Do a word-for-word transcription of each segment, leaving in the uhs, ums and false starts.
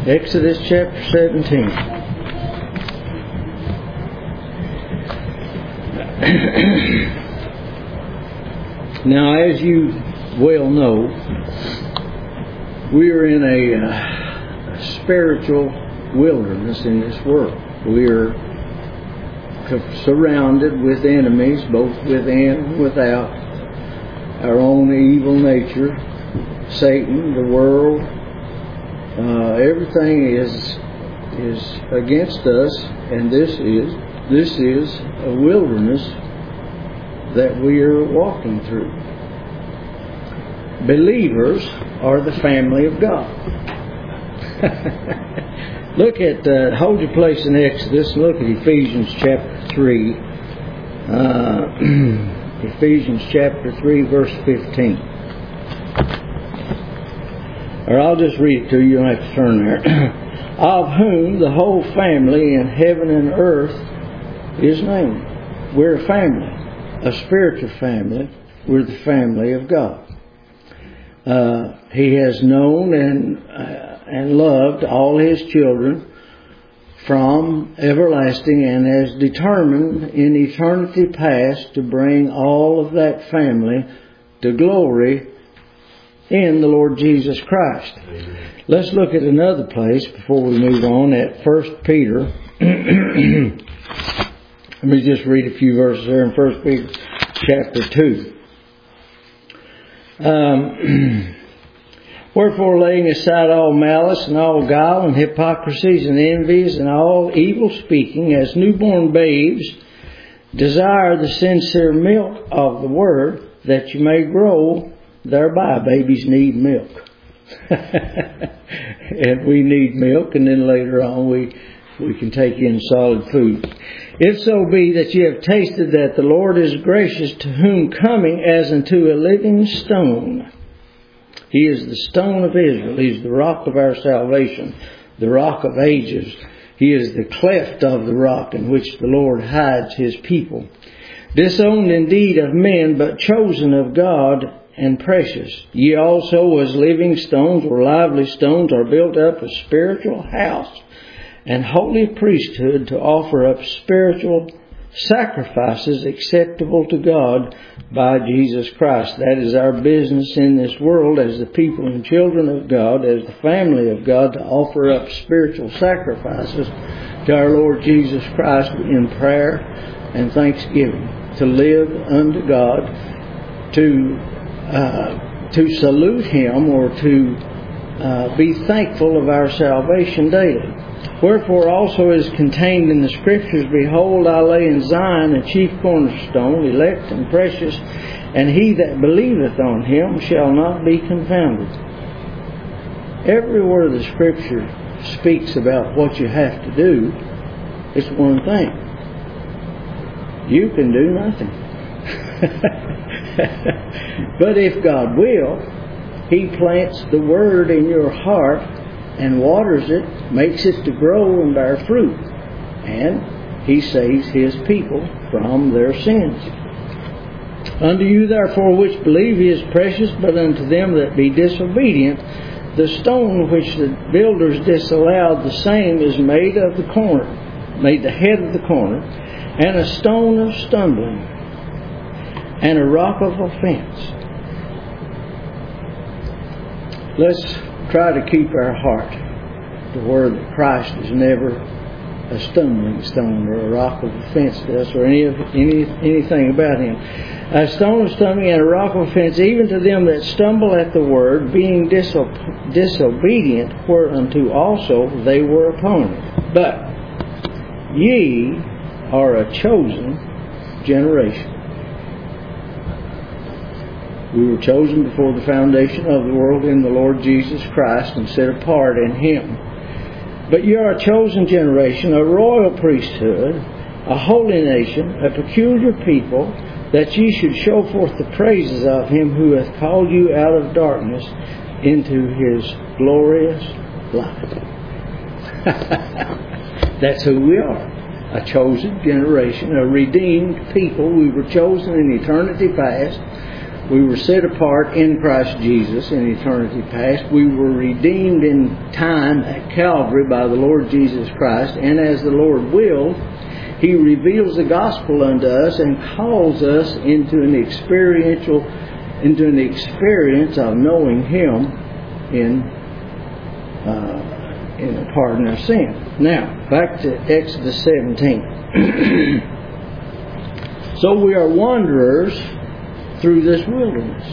Exodus chapter seventeen. Now, as you well know, we are in a, uh, a spiritual wilderness in this world. We are surrounded with enemies, both within and without. Our own evil nature, Satan, the world, uh, everything is is against us, and this is this is a wilderness that we are walking through. Believers are the family of God. Look at, uh, hold your place in Exodus, and look at Ephesians chapter three. Uh, Ephesians chapter three, verse fifteen. Or I'll just read it to you, you don't have to turn there. Of whom the whole family in heaven and earth is named. We're a family, a spiritual family. We're the family of God. Uh, he has known and uh, and loved all His children from everlasting, and has determined in eternity past to bring all of that family to glory in the Lord Jesus Christ. Amen. Let's look at another place before we move on at First Peter. Let me just read a few verses there in First Peter chapter two. Um, Wherefore, laying aside all malice and all guile and hypocrisies and envies and all evil speaking, as newborn babes, desire the sincere milk of the word, that you may grow thereby. Babies need milk. And we need milk, and then later on we, we can take in solid food. If so be that ye have tasted that the Lord is gracious, to whom coming as unto a living stone, He is the stone of Israel. He is the rock of our salvation, the rock of ages. He is the cleft of the rock in which the Lord hides His people. Disowned indeed of men, but chosen of God and precious. Ye also as living stones or lively stones are built up a spiritual house and holy priesthood to offer up spiritual sacrifices acceptable to God by Jesus Christ. That is our business in this world as the people and children of God, as the family of God, to offer up spiritual sacrifices to our Lord Jesus Christ in prayer and thanksgiving, to live unto God, to uh, to salute Him, or to uh, be thankful of our salvation daily. Wherefore also is contained in the Scriptures, Behold, I lay in Zion a chief cornerstone, elect and precious, and he that believeth on Him shall not be confounded. Everywhere the Scripture speaks about what you have to do, it's one thing. You can do nothing. But if God will, He plants the Word in your heart and waters it, makes it to grow and bear fruit. And He saves His people from their sins. Unto you therefore which believe He is precious, but unto them that be disobedient, the stone which the builders disallowed, the same is made of the corner, made the head of the corner, and a stone of stumbling, and a rock of offense. Let's try to keep our heart to where that Christ is never a stumbling stone or a rock of offense to us, or any of any anything about Him. A stone of stumbling and a rock of offense, even to them that stumble at the word, being diso- disobedient, whereunto also they were appointed. But ye are a chosen generation. We were chosen before the foundation of the world in the Lord Jesus Christ, and set apart in Him. But you are a chosen generation, a royal priesthood, a holy nation, a peculiar people, that ye should show forth the praises of Him who hath called you out of darkness into His glorious light. That's who we are. A chosen generation, a redeemed people. We were chosen in eternity past We were set apart in Christ Jesus in eternity past. We were redeemed in time at Calvary by the Lord Jesus Christ. And as the Lord willed, He reveals the gospel unto us and calls us into an experiential, into an experience of knowing Him in, uh, in the pardon of sin. Now, back to Exodus seventeen. So we are wanderers through this wilderness.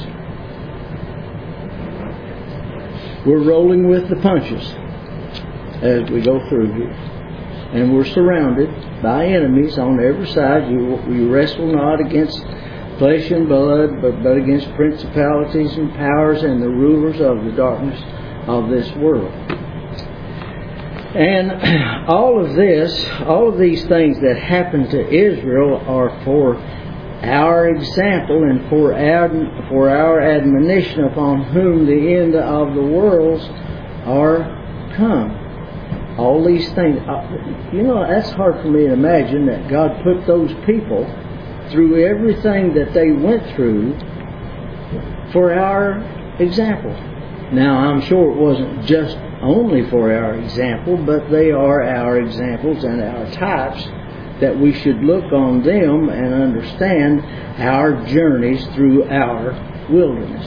We're rolling with the punches as we go through here. And we're surrounded by enemies on every side. You, we wrestle not against flesh and blood, but, but against principalities and powers and the rulers of the darkness of this world. And all of this, all of these things that happened to Israel are for our example and for our, for our admonition upon whom the end of the worlds are come. All these things, you know, that's hard for me to imagine that God put those people through everything that they went through for our example. Now, I'm sure it wasn't just only for our example, but they are our examples and our types that we should look on them and understand our journeys through our wilderness.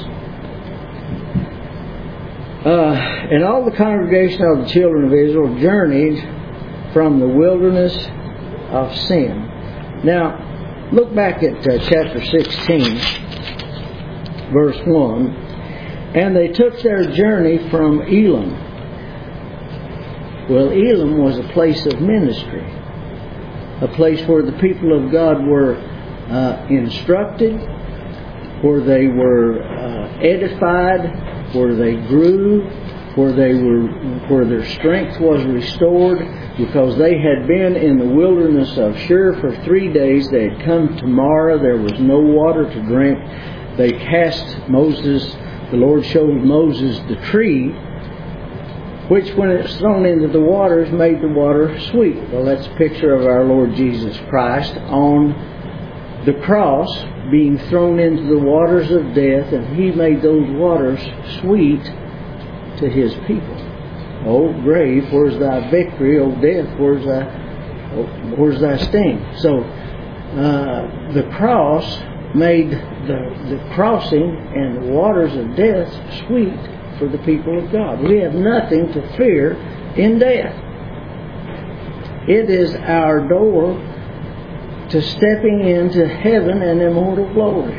Uh, and all the congregation of the children of Israel journeyed from the wilderness of sin. Now, look back at uh, chapter sixteen, verse one. And they took their journey from Elim. Well, Elim was a place of ministry. A place where the people of God were uh, instructed, where they were uh, edified, where they grew, where they were, where their strength was restored, because they had been in the wilderness of Shur for three days. They had come to Marah. There was no water to drink. They cast Moses. The Lord showed Moses the tree, which when it's thrown into the waters made the water sweet. Well, that's a picture of our Lord Jesus Christ on the cross being thrown into the waters of death, and He made those waters sweet to His people. O grave, where's thy victory? O death, where's thy, where's thy sting? So uh, the cross made the, the crossing and the waters of death sweet for the people of God. We have nothing to fear in death. It is our door to stepping into heaven and immortal glory.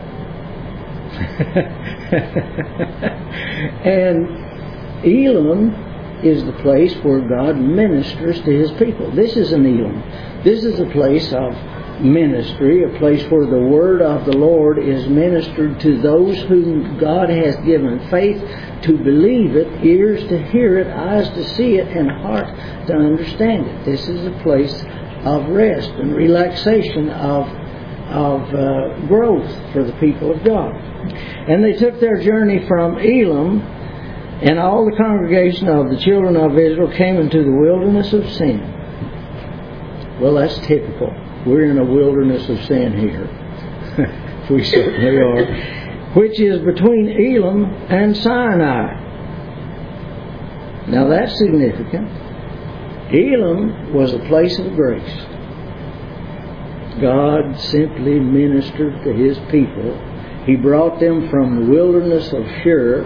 And Elim is the place where God ministers to His people. This is an Elim. This is a place of ministry, a place where the word of the Lord is ministered to those whom God has given faith to believe it, ears to hear it, eyes to see it, and heart to understand it. This is a place of rest and relaxation, of of uh, growth for the people of God. And they took their journey from Elim, and all the congregation of the children of Israel came into the wilderness of sin. Well, that's typical. We're in a wilderness of sin here. We certainly are. Which is between Elim and Sinai. Now that's significant. Elim was a place of grace. God simply ministered to His people. He brought them from the wilderness of Shur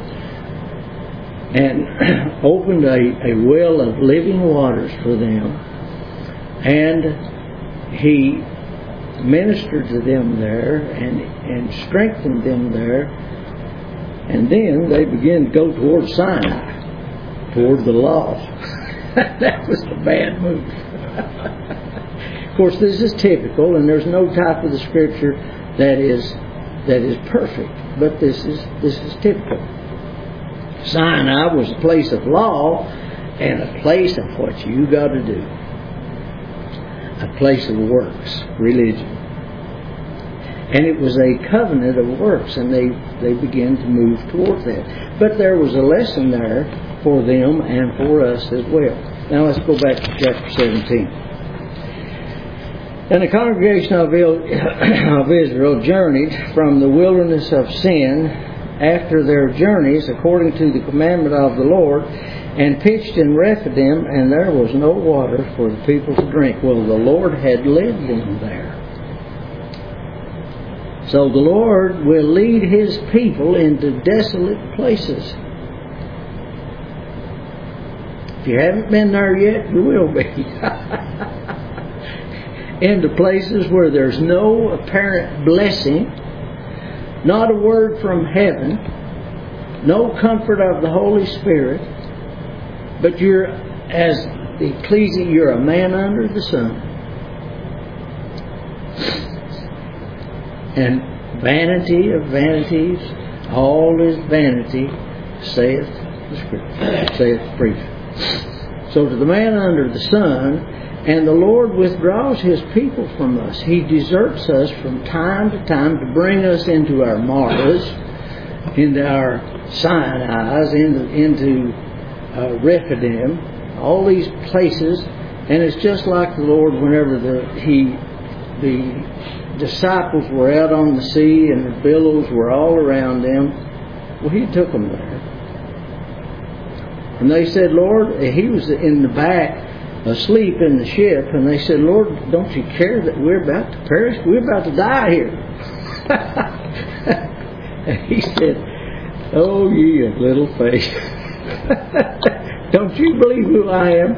and opened a, a well of living waters for them. And He ministered to them there and, and strengthened them there. And then they began to go toward Sinai, toward the law. That was a bad move. Of course, this is typical, and there's no type of the Scripture that is that is perfect. But this is this is typical. Sinai was a place of law and a place of what you got to do. A place of works, religion. And it was a covenant of works, and they, they began to move toward that. But there was a lesson there for them and for us as well. Now let's go back to chapter seventeen. And the congregation of Israel journeyed from the wilderness of sin after their journeys according to the commandment of the Lord, and pitched in Rephidim, and there was no water for the people to drink. Well, the Lord had led them there. So the Lord will lead His people into desolate places. If you haven't been there yet, you will be. Into places where there's no apparent blessing, not a word from heaven, no comfort of the Holy Spirit, but you're, as the ecclesia, you're a man under the sun. And vanity of vanities, all is vanity, saith the Scripture, saith the preacher. So to the man under the sun, and the Lord withdraws His people from us. He deserts us from time to time to bring us into our Marahs, into our Sinai's, into, into uh, Rephidim, all these places. And it's just like the Lord whenever the He the disciples were out on the sea and the billows were all around them. Well, He took them there. And they said, Lord, He was in the back asleep in the ship, and they said, Lord, don't you care that we're about to perish? We're about to die here. And He said, oh, ye of little faith. Don't you believe who I am?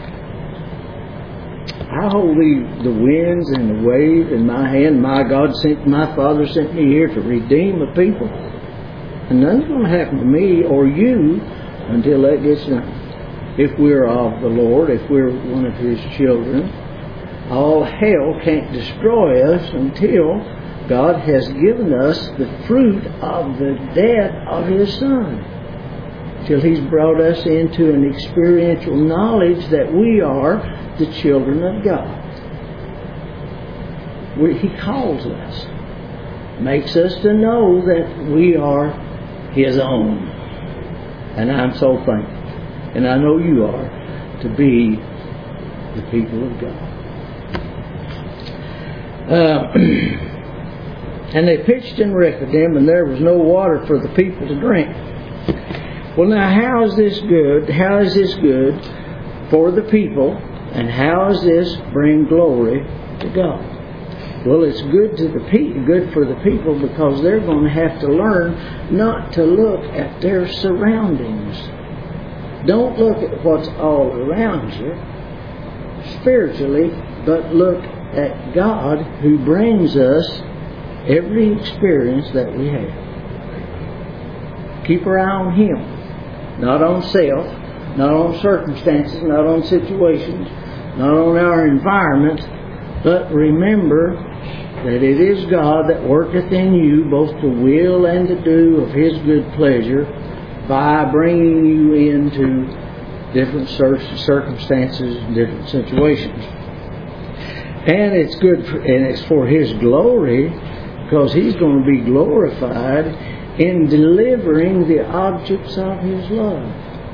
I hold the, the winds and the waves in my hand. My God sent, my Father sent me here to redeem a people. And nothing's going to happen to me or you until that gets done. If we're of the Lord, if we're one of His children, all hell can't destroy us until God has given us the fruit of the death of His Son. Till He's brought us into an experiential knowledge that we are the children of God. We, He calls us, makes us to know that we are His own. And I'm so thankful. And I know you are, to be the people of God. Uh, and they pitched in Rephidim, and there was no water for the people to drink. Well, now, how is this good? How is this good for the people? And how does this bring glory to God? Well, it's good to the pe- good for the people because they're going to have to learn not to look at their surroundings. Don't look at what's all around you spiritually, but look at God who brings us every experience that we have. Keep our eye on Him, not on self, not on circumstances, not on situations, not on our environment, but remember that it is God that worketh in you both to will and to do of His good pleasure, by bringing you into different circumstances and different situations. And it's good for, and it's for His glory, because He's going to be glorified in delivering the objects of His love.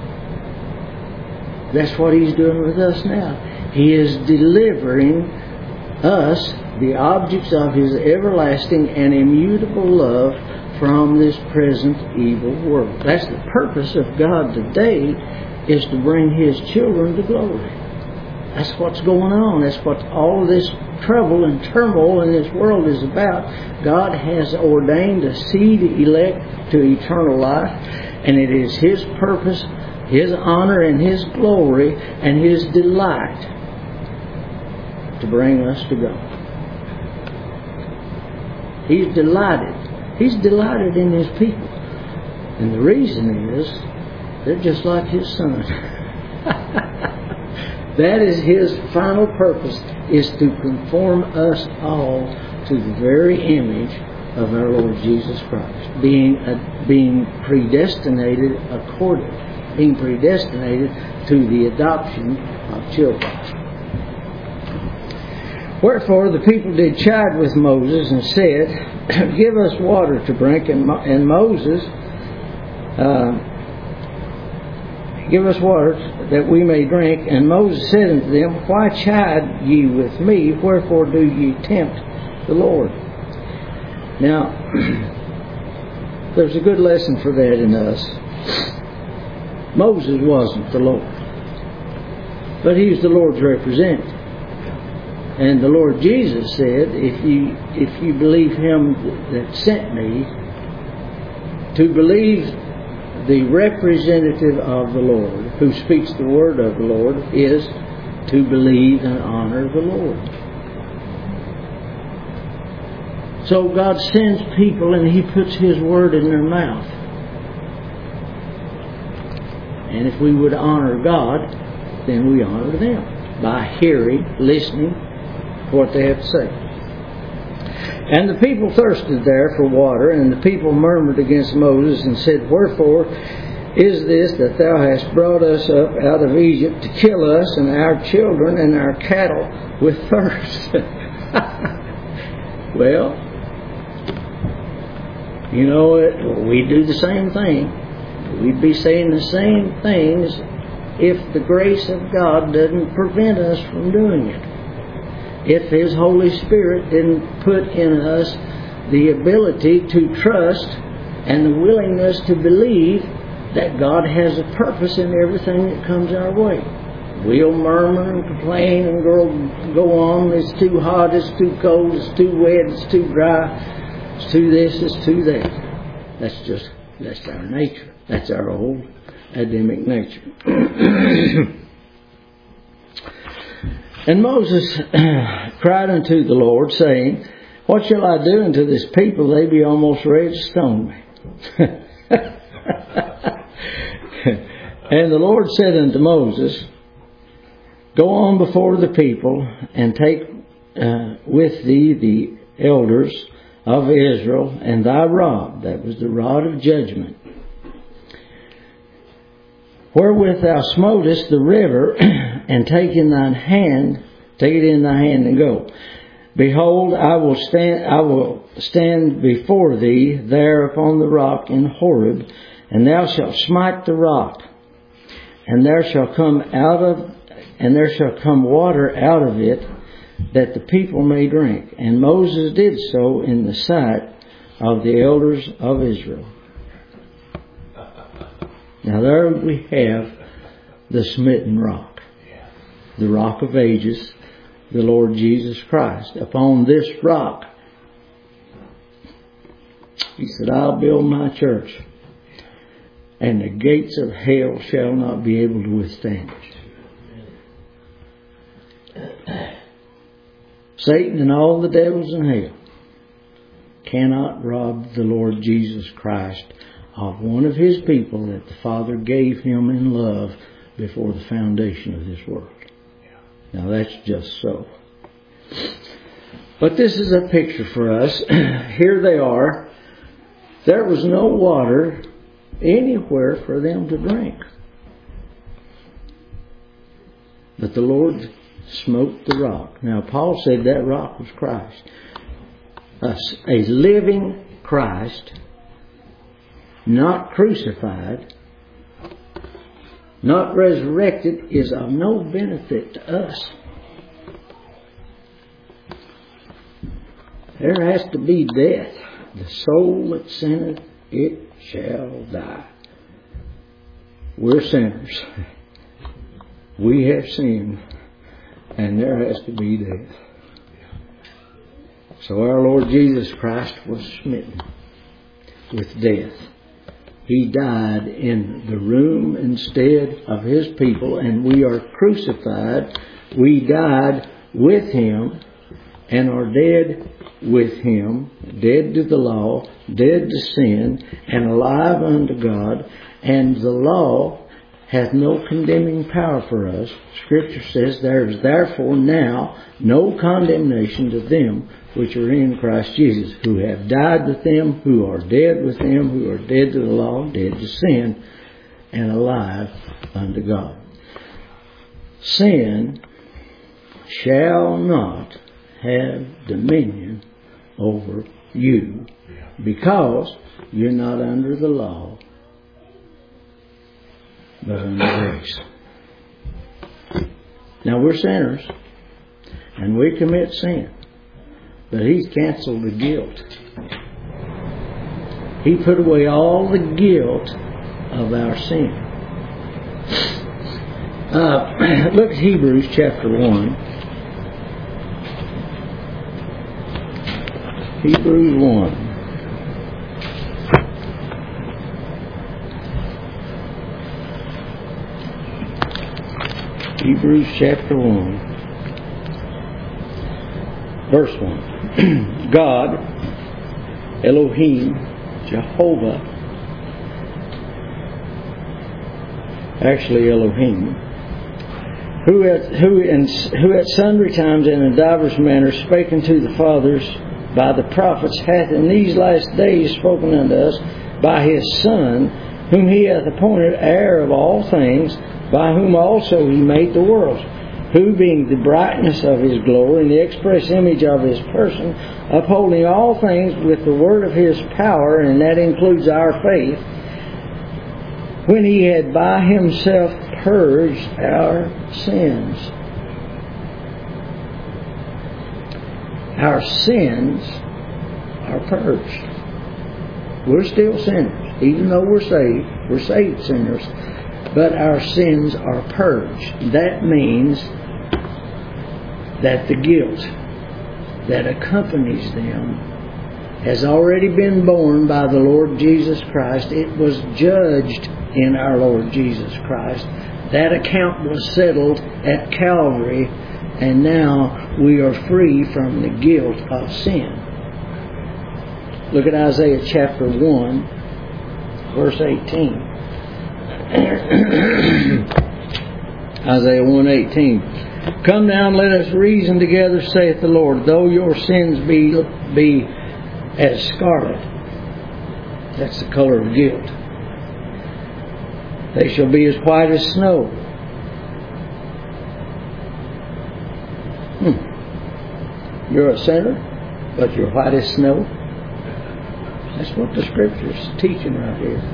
That's what He's doing with us now. He is delivering us the objects of His everlasting and immutable love from this present evil world. That's the purpose of God today, is to bring His children to glory. That's what's going on. That's what all this trouble and turmoil in this world is about. God has ordained a seed elect to eternal life, and it is His purpose, His honor, and His glory, and His delight to bring us to God. He's delighted. He's delighted in His people. And the reason is, they're just like His Son. That is His final purpose, is to conform us all to the very image of our Lord Jesus Christ. Being uh, being predestinated according, being predestinated to the adoption of children. Wherefore the people did chide with Moses and said, give us water to drink. And, Mo- and Moses uh, give us water that we may drink. And Moses said unto them, Why chide ye with me? Wherefore do ye tempt the Lord? Now, there's a good lesson for that in us. Moses wasn't the Lord, but he was the Lord's representative. And the Lord Jesus said, if you if you believe him that sent me, to believe the representative of the Lord, who speaks the word of the Lord, is to believe and honor the Lord. So God sends people and he puts his word in their mouth. And if we would honor God, then we honor them by hearing, listening to what they have to say. And the people thirsted there for water, and the people murmured against Moses and said, Wherefore is this that thou hast brought us up out of Egypt to kill us and our children and our cattle with thirst? Well, you know, we do the same thing. We'd be saying the same things if the grace of God doesn't prevent us from doing it. If His Holy Spirit didn't put in us the ability to trust and the willingness to believe that God has a purpose in everything that comes our way. We'll murmur and complain and go, go on. It's too hot, it's too cold, it's too wet, it's too dry, it's too this, it's too that. That's just, that's our nature. That's our old Adamic nature. And Moses cried unto the Lord, saying, What shall I do unto this people? They be almost ready to stone me. And the Lord said unto Moses, Go on before the people, and take uh, with thee the elders of Israel, and thy rod, that was the rod of judgment, wherewith thou smotest the river, and take in thine hand, take it in thy hand and go. Behold, I will stand, I will stand before thee there upon the rock in Horeb, and thou shalt smite the rock, and there shall come out of, and there shall come water out of it, that the people may drink. And Moses did so in the sight of the elders of Israel. Now there we have the smitten rock, the rock of ages, the Lord Jesus Christ. Upon this rock, He said, I'll build my church, and the gates of hell shall not be able to withstand it. Satan and all the devils in hell cannot rob the Lord Jesus Christ of one of His people that the Father gave Him in love before the foundation of this world. Now that's just so. But this is a picture for us. Here they are. There was no water anywhere for them to drink. But the Lord smote the rock. Now Paul said that rock was Christ. A, a living Christ, not crucified, not resurrected, is of no benefit to us. There has to be death. The soul that sinneth, it shall die. We're sinners. We have sinned, and there has to be death. So our Lord Jesus Christ was smitten with death. He died in the room instead of His people, and we are crucified. We died with Him and are dead with Him, dead to the law, dead to sin, and alive unto God. And the law hath no condemning power for us. Scripture says, There is therefore now no condemnation to them which are in Christ Jesus, who have died with Him, who are dead with Him, who are dead to the law, dead to sin, and alive unto God. Sin shall not have dominion over you, because you're not under the law. but under grace. Now we're sinners, and we commit sin, but He's canceled the guilt. He put away all the guilt of our sin. Uh, look at Hebrews chapter one. Hebrews one. Hebrews chapter one, verse one. God, Elohim, Jehovah, actually Elohim, who at, who, in, who at sundry times and in divers manners spake unto the fathers by the prophets, hath in these last days spoken unto us by His Son, whom He hath appointed heir of all things, by whom also He made the worlds, who being the brightness of His glory and the express image of His person, upholding all things with the word of His power, and that includes our faith, when He had by Himself purged our sins. Our sins are purged. We're still sinners. Even though we're saved, we're saved sinners. But our sins are purged. That means that the guilt that accompanies them has already been borne by the Lord Jesus Christ. It was judged in our Lord Jesus Christ. That account was settled at Calvary, and now we are free from the guilt of sin. Look at Isaiah chapter one, verse eighteen. Isaiah one eighteen. Come down, let us reason together, saith the Lord. Though your sins be be as scarlet, that's the color of guilt, they shall be as white as snow. Hmm. You're a sinner, but you're white as snow. That's what the Scripture's teaching right here.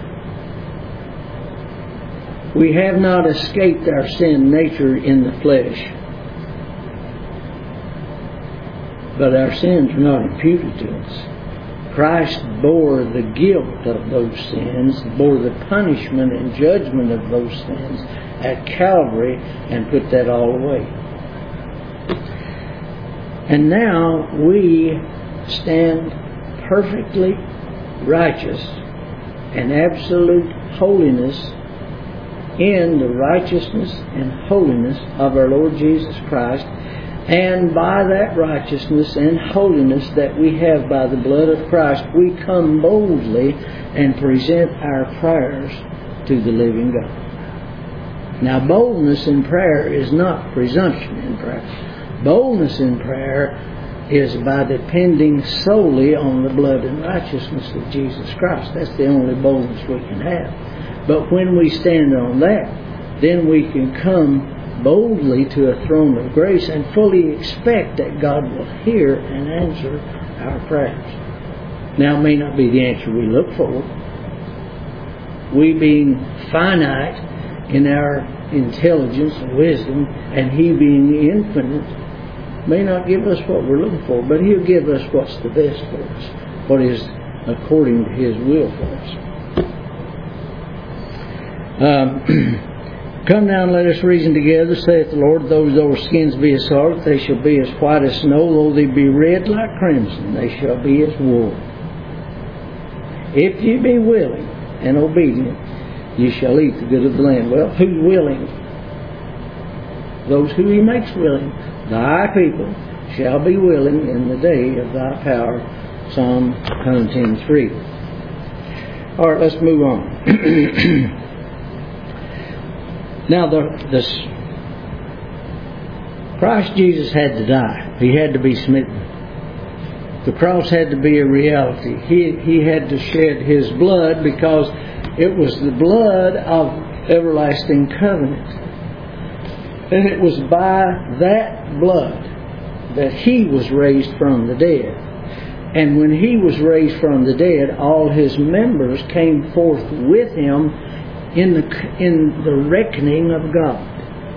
We have not escaped our sin nature in the flesh, but our sins are not imputed to us. Christ bore the guilt of those sins, bore the punishment and judgment of those sins at Calvary, and put that all away. And now we stand perfectly righteous and absolute holiness in the righteousness and holiness of our Lord Jesus Christ. And by that righteousness and holiness that we have by the blood of Christ, we come boldly and present our prayers to the living God. Now, boldness in prayer is not presumption in prayer. Boldness in prayer is by depending solely on the blood and righteousness of Jesus Christ. That's the only boldness we can have. But when we stand on that, then we can come boldly to a throne of grace and fully expect that God will hear and answer our prayers. Now, it may not be the answer we look for. We being finite in our intelligence and wisdom, and He being infinite, may not give us what we're looking for, but He'll give us what's the best for us, what is according to His will for us. Um, Come down, let us reason together, saith the Lord. Though those skins be as scarlet, they shall be as white as snow. Though they be red like crimson, they shall be as wool. If ye be willing and obedient, ye shall eat the good of the land. Well, who's willing? Those who He makes willing. Thy people shall be willing in the day of thy power. Psalm one ten three. All right, let's move on. Now, the, the Christ Jesus had to die. He had to be smitten. The cross had to be a reality. He, he had to shed His blood, because it was the blood of everlasting covenant. And it was by that blood that He was raised from the dead. And when He was raised from the dead, all His members came forth with Him, in the in the reckoning of God.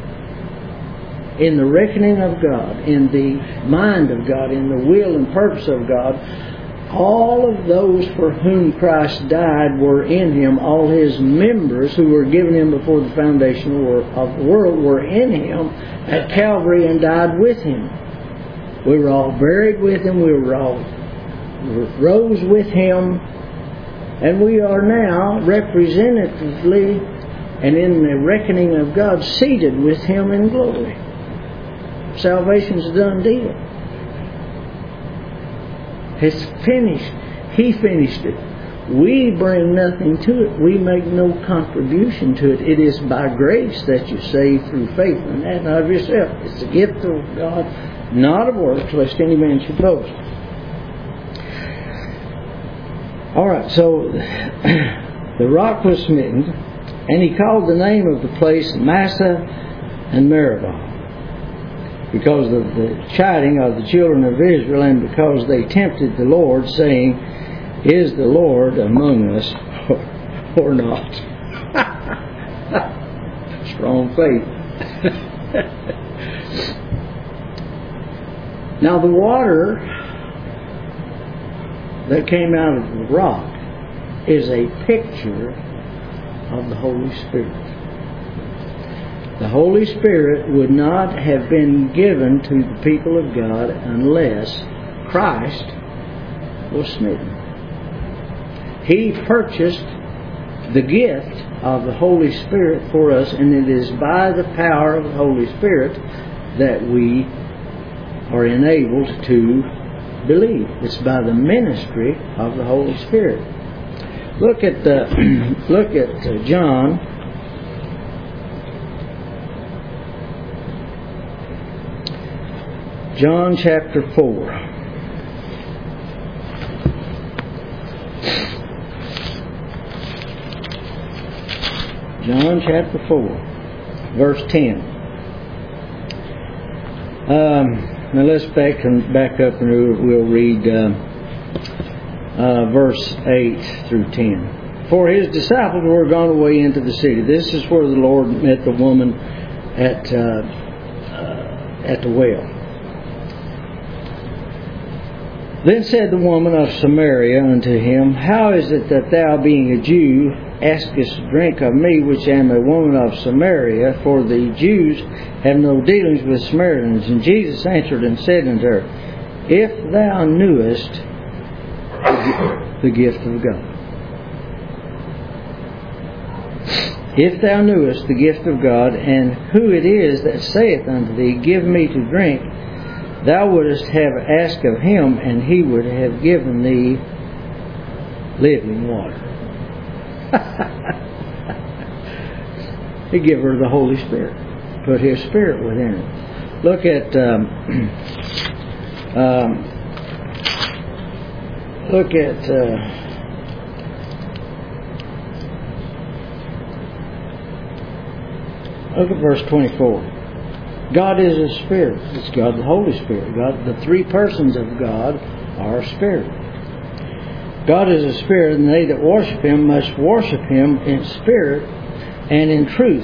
In the reckoning of God, in the mind of God, in the will and purpose of God, all of those for whom Christ died were in Him. All His members who were given Him before the foundation of the world were in Him at Calvary and died with Him. We were all buried with Him. We were all rose with Him. And we are now representatively and in the reckoning of God seated with Him in glory. Salvation's a done deal. It's finished. He finished it. We bring nothing to it. We make no contribution to it. It is by grace that you're saved through faith, and that not of yourself. It's a gift of God, not of works, lest any man should boast. Alright, so the rock was smitten, and he called the name of the place Massa and Meribah, because of the chiding of the children of Israel, and because they tempted the Lord, saying, Is the Lord among us or not? Strong faith. Now the water that came out of the rock is a picture of the Holy Spirit. The Holy Spirit would not have been given to the people of God unless Christ was smitten. He purchased the gift of the Holy Spirit for us, and it is by the power of the Holy Spirit that we are enabled to believe. It's by the ministry of the Holy Spirit. Look at the look at uh, John. John chapter four. John chapter four, verse ten. Um, now let's back and back up and we'll read uh, uh, verse eight through ten. For his disciples were gone away into the city. This is where the Lord met the woman at uh, uh, at the well. Then said the woman of Samaria unto him, How is it that thou, being a Jew, askest drink of me, which am a woman of Samaria? For the Jews have no dealings with Samaritans. And Jesus answered and said unto her, If thou knewest the gift of God, if thou knewest the gift of God, and who it is that saith unto thee, Give me to drink, thou wouldest have asked of him, and he would have given thee living water. He gave her the Holy Spirit, put His Spirit within her. Look at um, um, look at uh, look at verse twenty-four. God is a Spirit. It's God the Holy Spirit. God, the three persons of God are a Spirit. God is a Spirit, and they that worship Him must worship Him in spirit and in truth.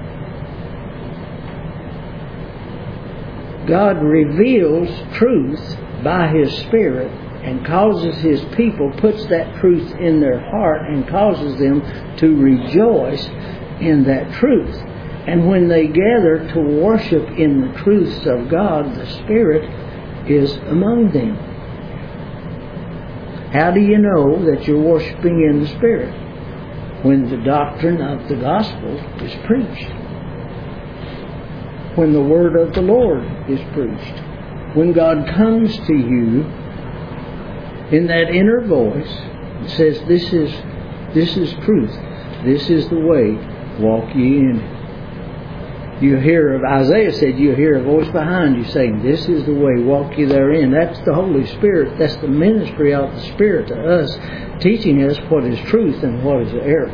God reveals truth by His Spirit and causes His people, puts that truth in their heart and causes them to rejoice in that truth. And when they gather to worship in the truths of God, the Spirit is among them. How do you know that you're worshiping in the Spirit? When the doctrine of the gospel is preached. When the word of the Lord is preached. When God comes to you in that inner voice and says, This is this is truth. This is the way. Walk ye in it. You hear of, Isaiah said, you hear a voice behind you saying, This is the way, walk ye therein. That's the Holy Spirit. That's the ministry of the Spirit to us, teaching us what is truth and what is error.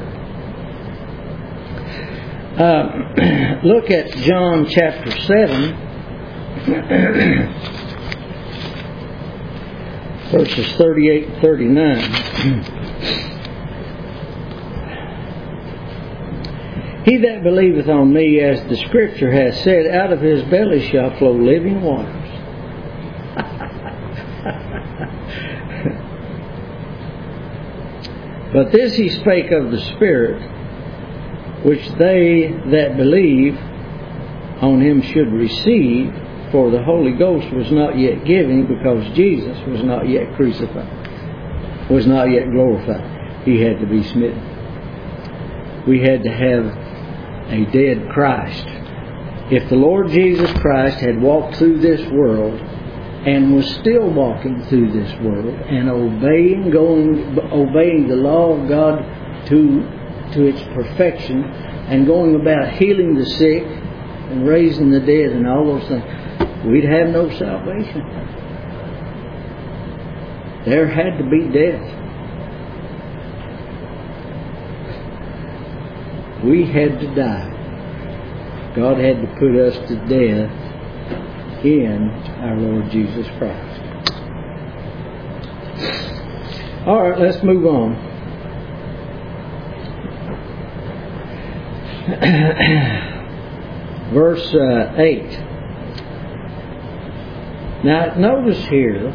Uh, look at John chapter seven, verses thirty-eight and thirty-nine. He that believeth on me, as the Scripture hath said, out of his belly shall flow living waters. But this he spake of the Spirit, which they that believe on him should receive, for the Holy Ghost was not yet given, because Jesus was not yet crucified, was not yet glorified. He had to be smitten. We had to have a dead Christ. If the Lord Jesus Christ had walked through this world and was still walking through this world and obeying, going, obeying the law of God to to its perfection, and going about healing the sick and raising the dead and all those things, we'd have no salvation. There had to be death. We had to die. God had to put us to death in our Lord Jesus Christ. All right, let's move on. Verse uh, eight. Now notice here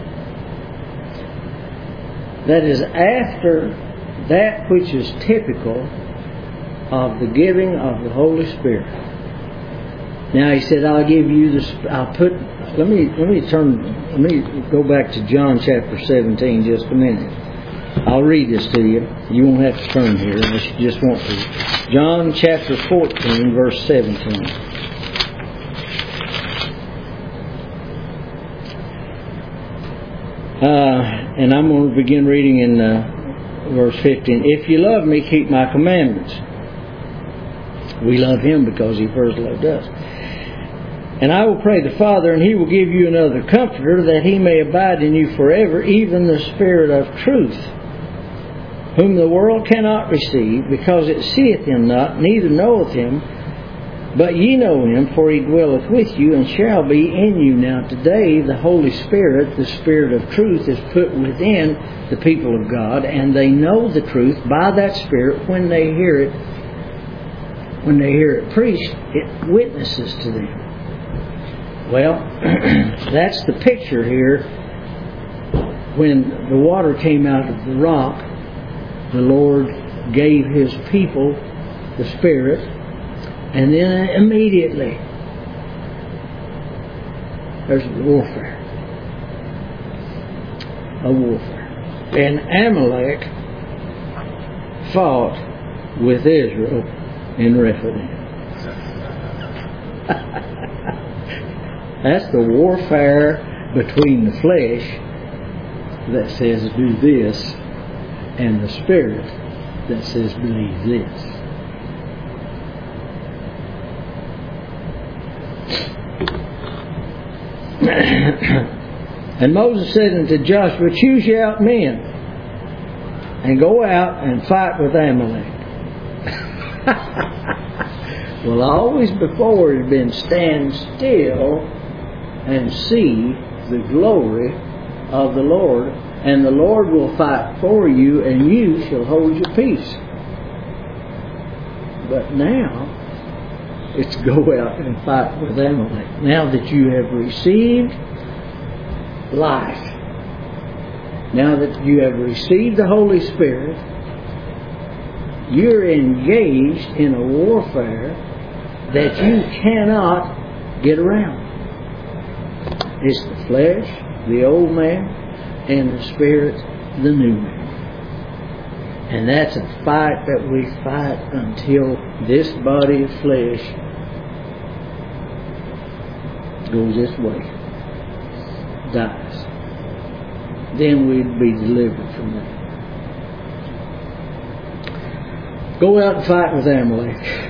that is after that which is typical of the giving of the Holy Spirit. Now he said, "I'll give you this." I'll put. Let me let me turn. Let me go back to John chapter seventeen just a minute. I'll read this to you. You won't have to turn here unless you just want to. John chapter fourteen, verse seventeen. Uh, and I'm going to begin reading in uh, verse fifteen. If you love me, keep my commandments. We love him because he first loved us. And I will pray the Father, and he will give you another comforter, that he may abide in you forever, even the Spirit of truth, whom the world cannot receive, because it seeth him not, neither knoweth him. But ye know him, for he dwelleth with you, and shall be in you. Now today the Holy Spirit, the Spirit of truth, is put within the people of God, and they know the truth by that Spirit. When they hear it, when they hear it preached, it witnesses to them. Well, that's the picture here. When the water came out of the rock, the Lord gave his people the Spirit, and then immediately there's warfare. A warfare. And Amalek fought with Israel in Rephidim. That's the warfare between the flesh that says do this, and the Spirit that says believe this. And Moses said unto Joshua, choose ye out men, and go out and fight with Amalek. Well, always before it had been stand still and see the glory of the Lord, and the Lord will fight for you, and you shall hold your peace. But now it's go out and fight with Amalek. Now that you have received life, now that you have received the Holy Spirit, you're engaged in a warfare that you cannot get around. It's the flesh, the old man, and the Spirit, the new man. And that's a fight that we fight until this body of flesh goes this way, dies. Then we'd be delivered from that. Go out and fight with Amalek.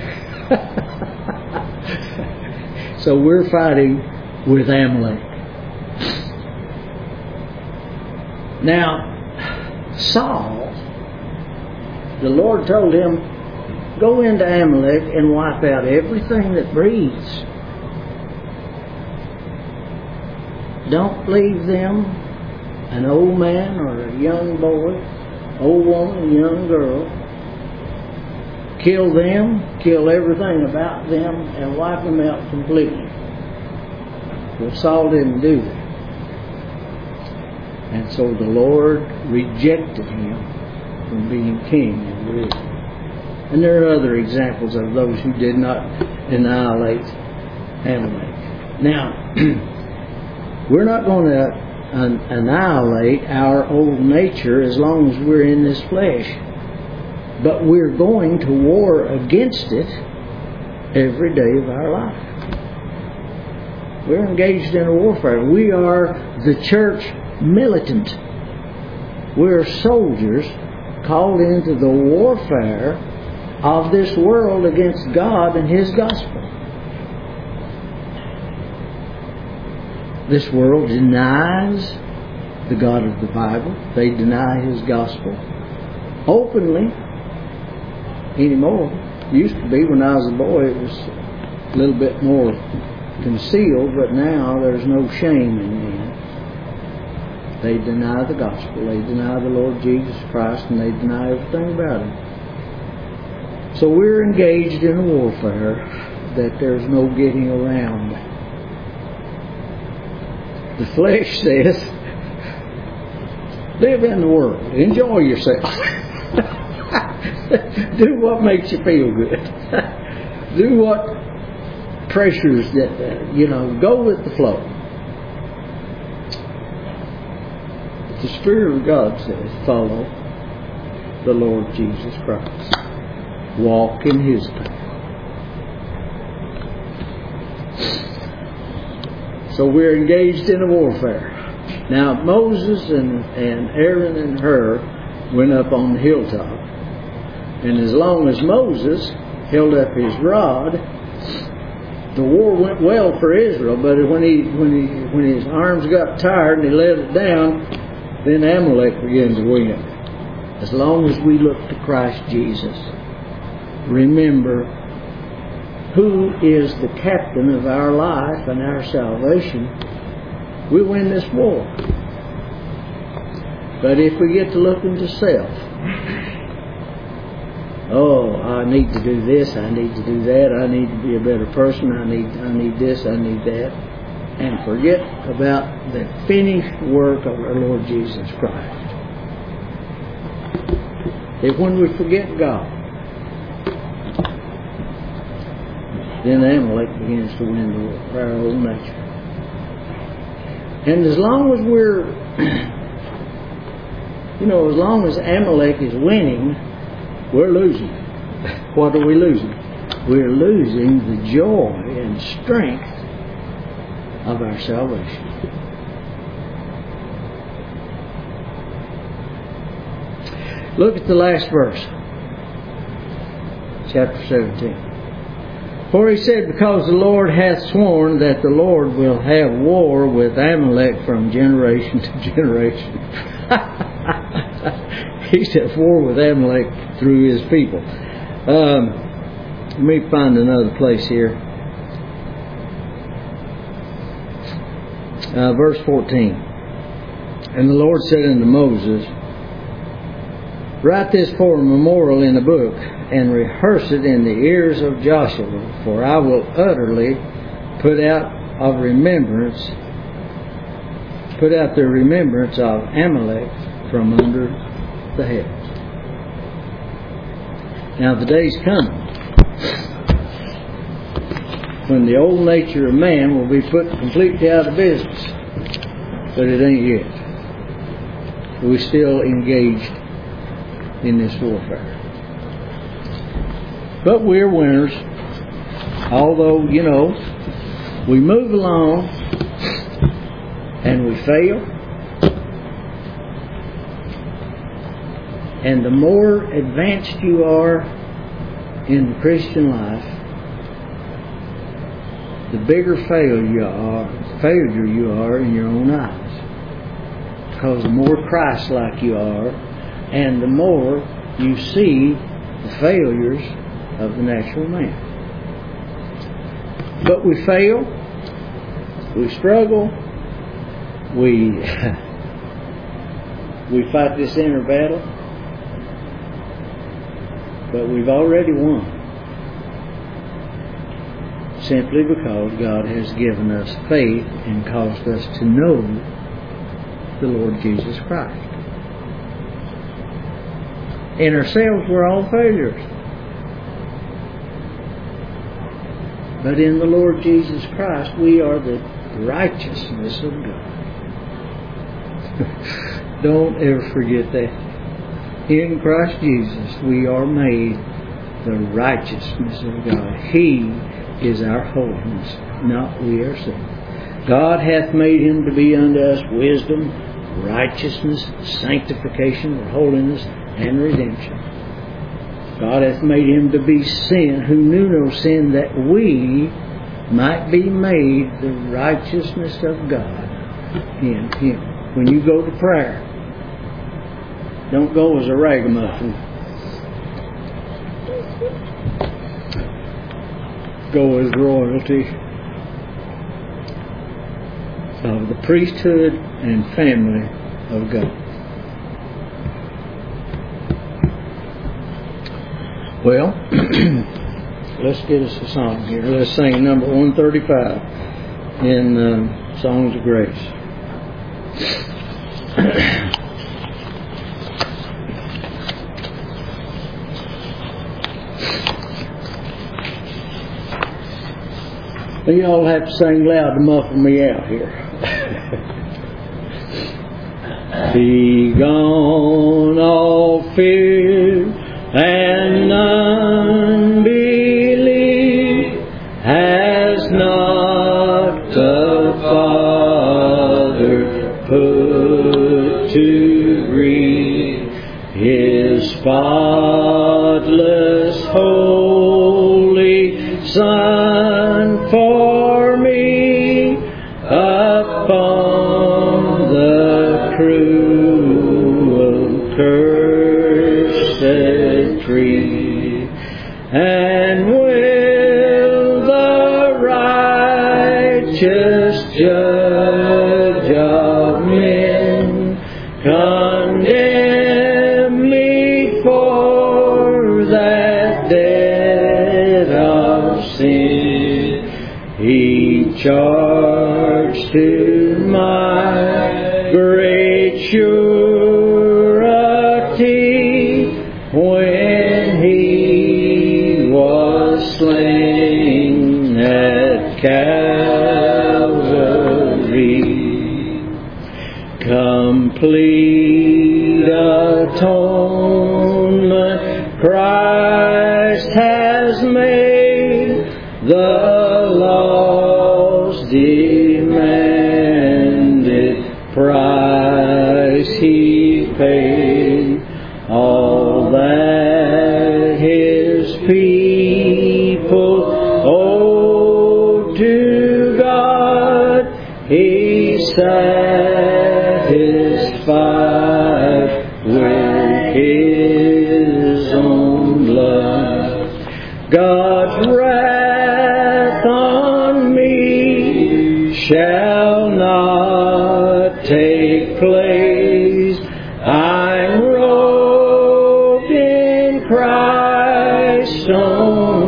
So we're fighting with Amalek. Now, Saul, the Lord told him, go into Amalek and wipe out everything that breathes. Don't leave them, an old man or a young boy, old woman, young girl. Kill them, kill everything about them and wipe them out completely. Well, Saul didn't do that. And so the Lord rejected him from being king over Israel. And there are other examples of those who did not annihilate Amalek. Now, we're not going to an- annihilate our old nature as long as we're in this flesh. But we're going to war against it every day of our life. We're engaged in a warfare. We are the church militant. We're soldiers called into the warfare of this world against God and His gospel. This world denies the God of the Bible. They deny His gospel openly anymore. It used to be when I was a boy, it was a little bit more concealed, but now there's no shame in them. They deny the gospel. They deny the Lord Jesus Christ, and they deny everything about Him. So we're engaged in a warfare that there's no getting around. The flesh says, live in the world. Enjoy yourself. Do what makes you feel good. Do what pressures that, uh, you know, go with the flow. But the Spirit of God says, follow the Lord Jesus Christ. Walk in His path. So we're engaged in a warfare. Now Moses and, and Aaron and Hur went up on the hilltop. And as long as Moses held up his rod, the war went well for Israel. But when he when he when his arms got tired and he let it down, then Amalek began to win. As long as we look to Christ Jesus, remember who is the captain of our life and our salvation, we win this war. But if we get to looking to self, oh, I need to do this, I need to do that, I need to be a better person, I need I need this, I need that, and forget about the finished work of our Lord Jesus Christ. If when we forget God, then Amalek begins to win the war for our old nature. And as long as we're, you know, as long as Amalek is winning, we're losing. What are we losing? We're losing the joy and strength of our salvation. Look at the last verse, chapter seventeen. For he said, because the Lord hath sworn that the Lord will have war with Amalek from generation to generation. He's at war with Amalek through his people. Um, let me find another place here. Uh, verse fourteen. And the Lord said unto Moses, write this for a memorial in a book, and rehearse it in the ears of Joshua, for I will utterly put out of remembrance, put out the remembrance of Amalek from under the heavens. Now the day's coming when the old nature of man will be put completely out of business, but it ain't yet. We're still engaged in this warfare. But we're winners. Although, you know, we move along and we fail. And the more advanced you are in the Christian life, the bigger failure you are, failure you are in your own eyes. Because the more Christ-like you are, and the more you see the failures of the natural man. But we fail, we struggle, we we fight this inner battle, but we've already won. simply because God has given us faith and caused us to know the Lord Jesus Christ. In ourselves, we're all failures. But in the Lord Jesus Christ, we are the righteousness of God. Don't ever forget that. In Christ Jesus, we are made the righteousness of God. He is our holiness, not we ourselves. God hath made Him to be unto us wisdom, righteousness, sanctification, or holiness, and redemption. God hath made Him to be sin, who knew no sin, that we might be made the righteousness of God in Him. When you go to prayer, don't go as a ragamuffin. Go as royalty of the priesthood and family of God. Well, let's get us a song here. Let's sing number one thirty-five in uh, Songs of Grace. You all have to sing loud to muffle me out here. Be gone all fear and unbelief, has not the Father put to grief His spotless holy Son for me upon the cruel cursed tree? And will the righteous Judge of men condemn me for that debt of sin He charged to my great surety when He was slain at Calvary? Complete atonement Christ has made, the law's demanded price He paid. All that His people owe to God, He satisfied with His own blood. God's wrath on me shall not take place. I'm robed in Christ's own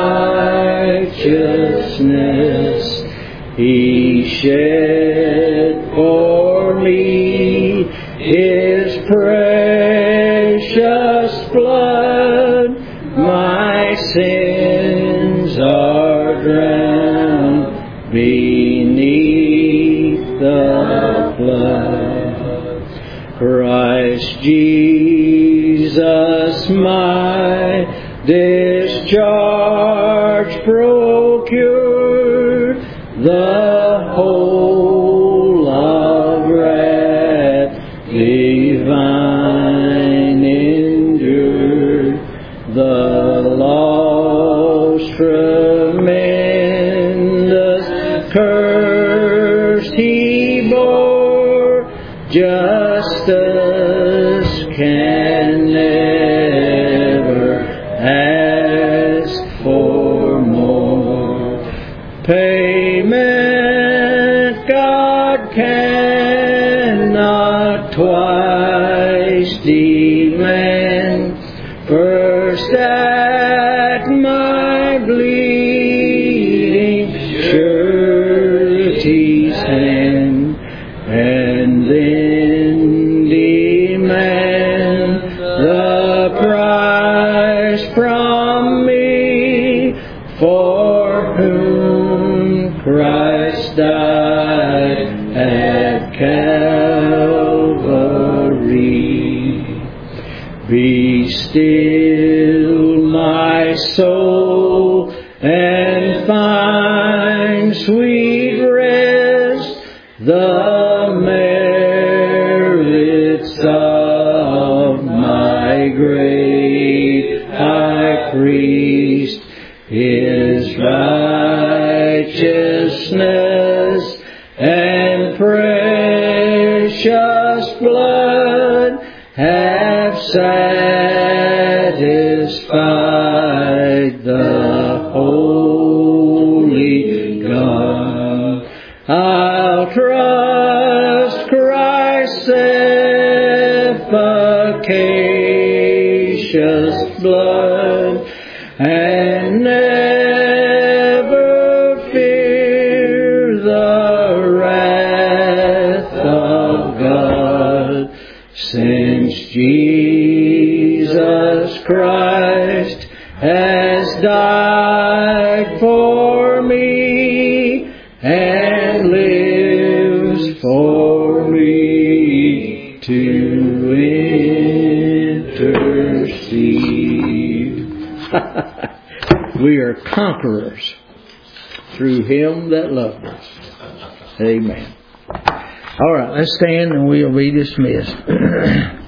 righteousness. He shed for me His precious blood. My sins are drowned beneath the flood. Christ Jesus my discharge procured, the whole of wrath divine endured, the law's tremendous curse He bore. Justice can never ask for more. Payment God cannot twice demand. First at my bleeding Christ died at Calvary. Be still, my soul, and find sweet rest, the merits of my great high priest, his righteousness and precious blood have satisfied the Holy God. I'll trust Christ's efficacious blood and never fear the wrath of God, since Jesus Christ has died for me and lives for me to intercede. We are conquerors through Him that loved us. Amen. All right, let's stand and we'll be dismissed.